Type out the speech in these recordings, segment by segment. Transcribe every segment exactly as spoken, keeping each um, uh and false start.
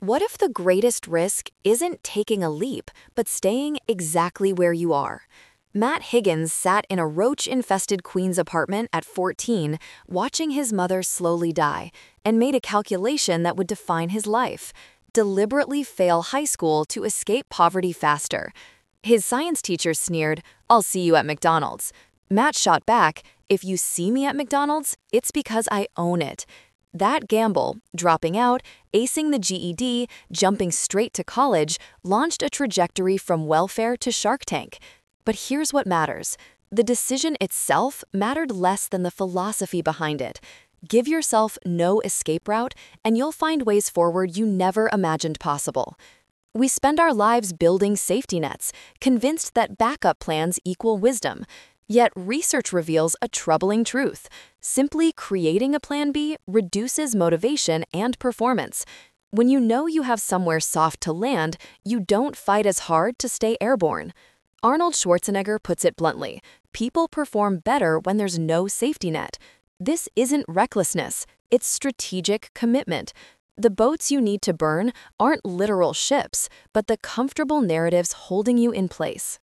What if the greatest risk isn't taking a leap, but staying exactly where you are? Matt Higgins sat in a roach-infested Queens apartment at fourteen, watching his mother slowly die, and made a calculation that would define his life: deliberately fail high school to escape poverty faster. His science teacher sneered, "I'll see you at McDonald's." Matt shot back, "If you see me at McDonald's, it's because I own it." That gamble, dropping out, acing the G E D, jumping straight to college, launched a trajectory from welfare to Shark Tank. But here's what matters. The decision itself mattered less than the philosophy behind it. Give yourself no escape route, and you'll find ways forward you never imagined possible. We spend our lives building safety nets, convinced that backup plans equal wisdom. Yet research reveals a troubling truth. Simply creating a plan B reduces motivation and performance. When you know you have somewhere soft to land, you don't fight as hard to stay airborne. Arnold Schwarzenegger puts it bluntly: people perform better when there's no safety net. This isn't recklessness, it's strategic commitment. The boats you need to burn aren't literal ships, but the comfortable narratives holding you in place.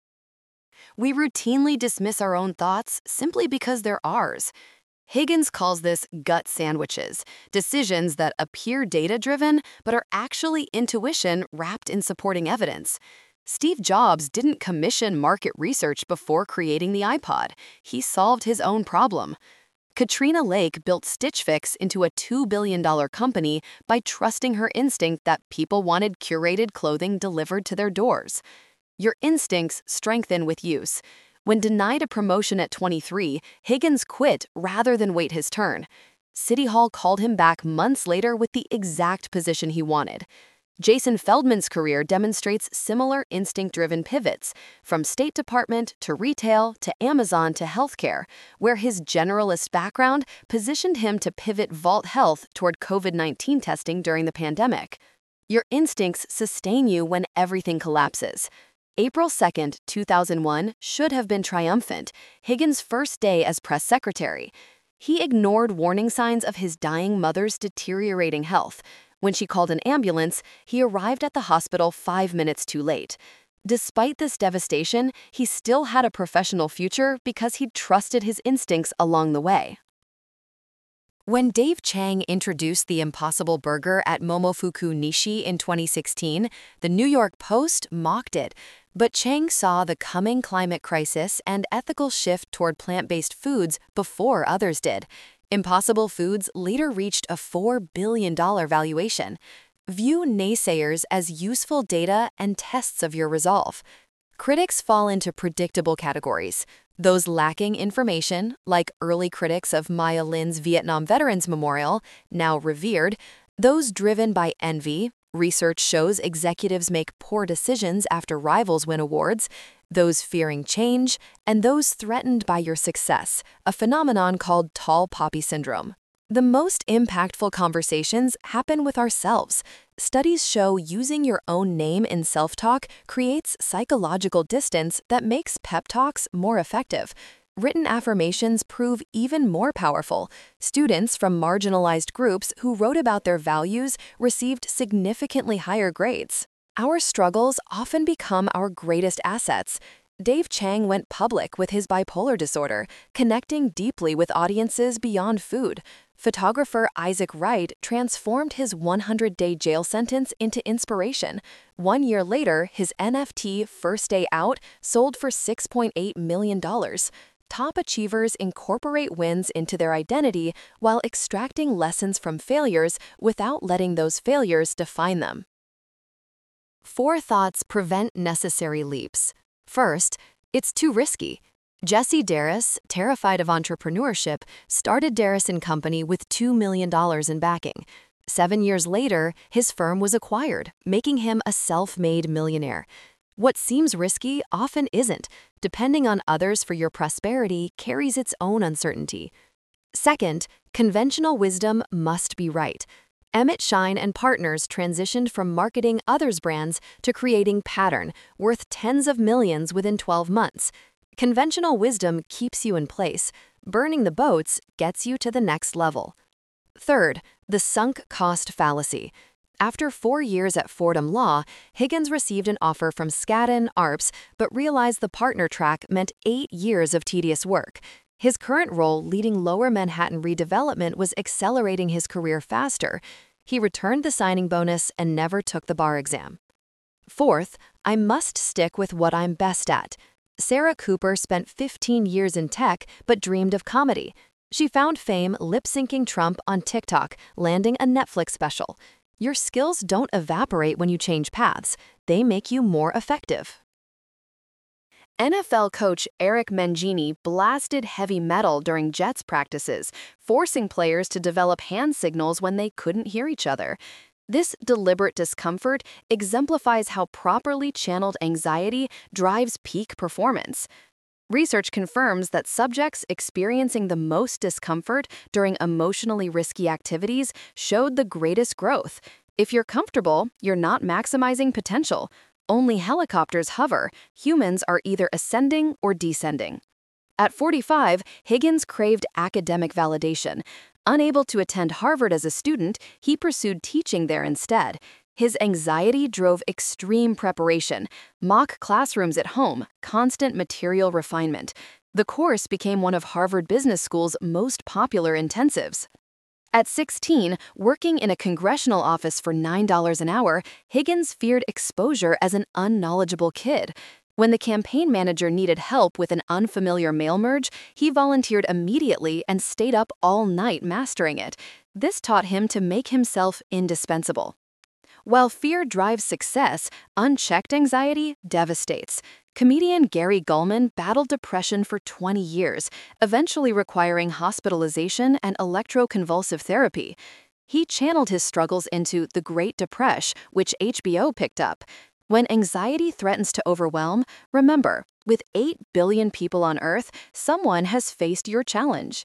We routinely dismiss our own thoughts simply because they're ours. Higgins calls this gut sandwiches, decisions that appear data-driven but are actually intuition wrapped in supporting evidence. Steve Jobs didn't commission market research before creating the iPod. He solved his own problem. Katrina Lake built Stitch Fix into a two billion dollar company by trusting her instinct that people wanted curated clothing delivered to their doors. Your instincts strengthen with use. When denied a promotion at twenty-three, Higgins quit rather than wait his turn. City Hall called him back months later with the exact position he wanted. Jason Feldman's career demonstrates similar instinct-driven pivots, from State Department to retail to Amazon to healthcare, where his generalist background positioned him to pivot Vault Health toward COVID nineteen testing during the pandemic. Your instincts sustain you when everything collapses. April second, two thousand one should have been triumphant, Higgins' first day as press secretary. He ignored warning signs of his dying mother's deteriorating health. When she called an ambulance, he arrived at the hospital five minutes too late. Despite this devastation, he still had a professional future because he trusted his instincts along the way. When Dave Chang introduced the Impossible Burger at Momofuku Nishi in twenty sixteen, the New York Post mocked it. But Chang saw the coming climate crisis and ethical shift toward plant-based foods before others did. Impossible Foods later reached a four billion dollar valuation. View naysayers as useful data and tests of your resolve. Critics fall into predictable categories: those lacking information, like early critics of Maya Lin's Vietnam Veterans Memorial, now revered; those driven by envy — research shows executives make poor decisions after rivals win awards; those fearing change; and those threatened by your success, a phenomenon called tall poppy syndrome. The most impactful conversations happen with ourselves. Studies show using your own name in self-talk creates psychological distance that makes pep talks more effective. Written affirmations prove even more powerful. Students from marginalized groups who wrote about their values received significantly higher grades. Our struggles often become our greatest assets. Dave Chang went public with his bipolar disorder, connecting deeply with audiences beyond food. Photographer Isaac Wright transformed his one hundred day jail sentence into inspiration. One year later, his N F T First Day Out sold for six point eight million dollars. Top achievers incorporate wins into their identity while extracting lessons from failures without letting those failures define them. Four thoughts prevent necessary leaps. First, it's too risky. Jesse Darris, terrified of entrepreneurship, started Darris and Company with two million dollars in backing. Seven years later, his firm was acquired, making him a self-made millionaire. What seems risky often isn't. Depending on others for your prosperity carries its own uncertainty. Second, conventional wisdom must be right. Emmett Shine and Partners transitioned from marketing others' brands to creating Pattern, worth tens of millions within twelve months. Conventional wisdom keeps you in place. Burning the boats gets you to the next level. Third, the sunk cost fallacy. After four years at Fordham Law, Higgins received an offer from Skadden Arps, but realized the partner track meant eight years of tedious work. His current role leading Lower Manhattan redevelopment was accelerating his career faster. He returned the signing bonus and never took the bar exam. Fourth, I must stick with what I'm best at. Sarah Cooper spent fifteen years in tech but dreamed of comedy. She found fame lip-syncing Trump on TikTok, landing a Netflix special. Your skills don't evaporate when you change paths. They make you more effective. N F L coach Eric Mangini blasted heavy metal during Jets practices, forcing players to develop hand signals when they couldn't hear each other. This deliberate discomfort exemplifies how properly channeled anxiety drives peak performance. Research confirms that subjects experiencing the most discomfort during emotionally risky activities showed the greatest growth. If you're comfortable, you're not maximizing potential. Only helicopters hover. Humans are either ascending or descending. At forty-five, Higgins craved academic validation. Unable to attend Harvard as a student, he pursued teaching there instead. His anxiety drove extreme preparation, mock classrooms at home, constant material refinement. The course became one of Harvard Business School's most popular intensives. At sixteen, working in a congressional office for nine dollars an hour, Higgins feared exposure as an unknowledgeable kid. When the campaign manager needed help with an unfamiliar mail merge, he volunteered immediately and stayed up all night mastering it. This taught him to make himself indispensable. While fear drives success, unchecked anxiety devastates. Comedian Gary Gulman battled depression for twenty years, eventually requiring hospitalization and electroconvulsive therapy. He channeled his struggles into The Great Depression, which H B O picked up. When anxiety threatens to overwhelm, remember, with eight billion people on Earth, someone has faced your challenge.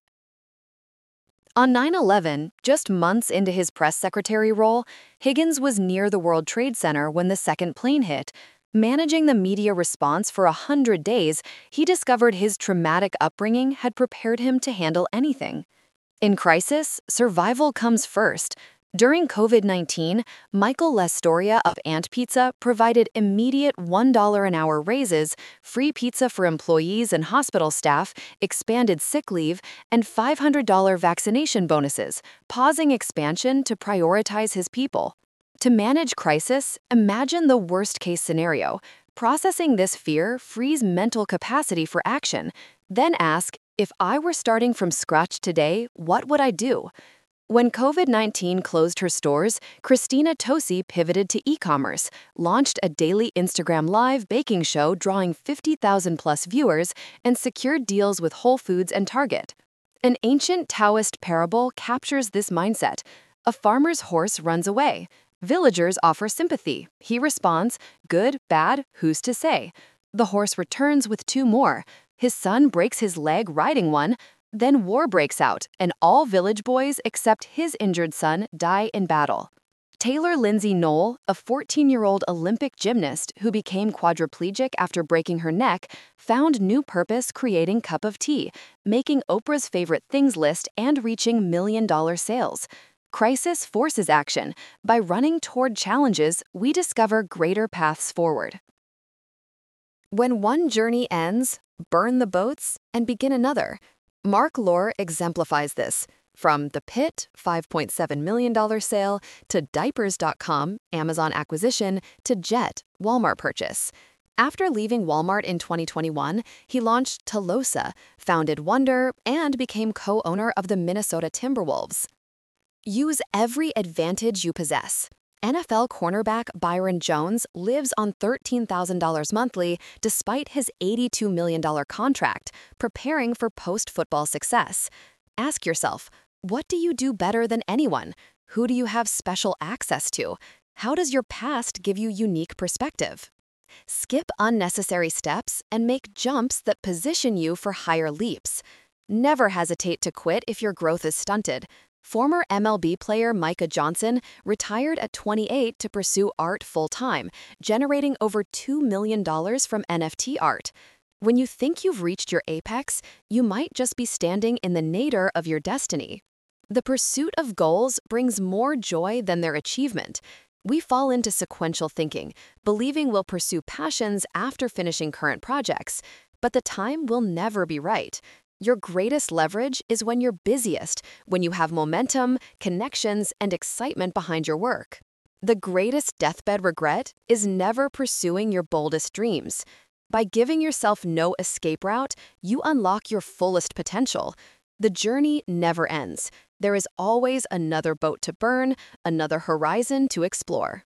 On nine eleven, just months into his press secretary role, Higgins was near the World Trade Center when the second plane hit. Managing the media response for a hundred days, he discovered his traumatic upbringing had prepared him to handle anything. In crisis, survival comes first. During COVID nineteen, Michael Lastoria of Ant Pizza provided immediate one dollar an hour raises, free pizza for employees and hospital staff, expanded sick leave, and five hundred dollar vaccination bonuses, pausing expansion to prioritize his people. To manage crisis, imagine the worst-case scenario. Processing this fear frees mental capacity for action. Then ask, if I were starting from scratch today, what would I do? When COVID nineteen closed her stores, Christina Tosi pivoted to e-commerce, launched a daily Instagram Live baking show drawing fifty thousand plus viewers, and secured deals with Whole Foods and Target. An ancient Taoist parable captures this mindset. A farmer's horse runs away. Villagers offer sympathy. He responds, good, bad, who's to say? The horse returns with two more. His son breaks his leg riding one. Then war breaks out, and all village boys except his injured son die in battle. Taylor Lindsay Knoll, a fourteen-year-old Olympic gymnast who became quadriplegic after breaking her neck, found new purpose creating Cup of Tea, making Oprah's favorite things list and reaching million-dollar sales. Crisis forces action. By running toward challenges, we discover greater paths forward. When one journey ends, burn the boats and begin another. Mark Lore exemplifies this. From The Pit, five point seven million dollars sale, to Diapers dot com, Amazon acquisition, to Jet, Walmart purchase. After leaving Walmart in twenty twenty-one, he launched Telosa, founded Wonder, and became co-owner of the Minnesota Timberwolves. Use every advantage you possess. N F L cornerback Byron Jones lives on thirteen thousand dollars monthly despite his eighty-two million dollars contract, preparing for post-football success. Ask yourself, what do you do better than anyone? Who do you have special access to? How does your past give you unique perspective? Skip unnecessary steps and make jumps that position you for higher leaps. Never hesitate to quit if your growth is stunted. Former M L B player Micah Johnson retired at twenty-eight to pursue art full-time, generating over two million dollars from N F T art. When you think you've reached your apex, you might just be standing in the nadir of your destiny. The pursuit of goals brings more joy than their achievement. We fall into sequential thinking, believing we'll pursue passions after finishing current projects, but the time will never be right. Your greatest leverage is when you're busiest, when you have momentum, connections, and excitement behind your work. The greatest deathbed regret is never pursuing your boldest dreams. By giving yourself no escape route, you unlock your fullest potential. The journey never ends. There is always another boat to burn, another horizon to explore.